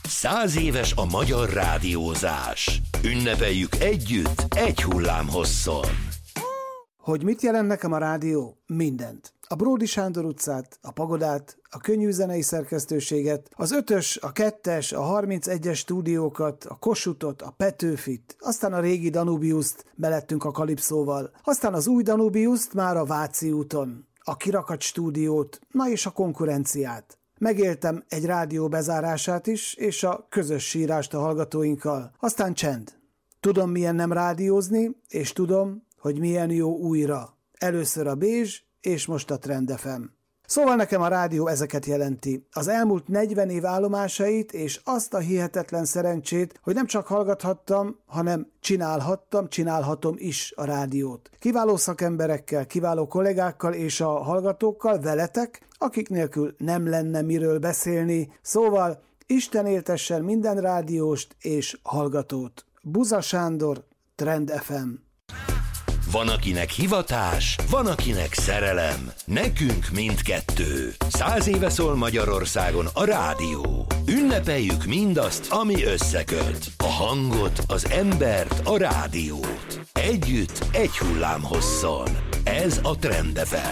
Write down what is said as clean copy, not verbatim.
100 éves a magyar rádiózás. Ünnepeljük együtt, egy hullámhosszon. Hogy mit jelent nekem a rádió? Mindent. A Bródy Sándor utcát, a Pagodát, a könnyű zenei szerkesztőséget, az 5-ös, a 2-es, a 31-es stúdiókat, a Kossuthot, a Petőfit, aztán a régi Danubiuszt belettünk a Kalipszóval, aztán az új Danubiuszt már a Váci úton, a Kirakat stúdiót, na és a konkurenciát. Megéltem egy rádió bezárását is, és a közös sírást a hallgatóinkkal. Aztán csend. Tudom, milyen nem rádiózni, és tudom, hogy milyen jó újra. Először a Bézs, és most a Trend FM. Szóval nekem a rádió ezeket jelenti. Az elmúlt 40 év állomásait, és azt a hihetetlen szerencsét, hogy nem csak hallgathattam, hanem csinálhatom is a rádiót. Kiváló szakemberekkel, kiváló kollégákkal és a hallgatókkal, veletek, akik nélkül nem lenne miről beszélni. Szóval Isten éltessen minden rádióst és hallgatót. Buza Sándor, Trend FM. Van, akinek hivatás, van, akinek szerelem. Nekünk mindkettő. 100 éve szól Magyarországon a rádió. Ünnepeljük mindazt, ami összeköt. A hangot, az embert, a rádiót. Együtt, egy hullámhosszon. Ez a Trend FM.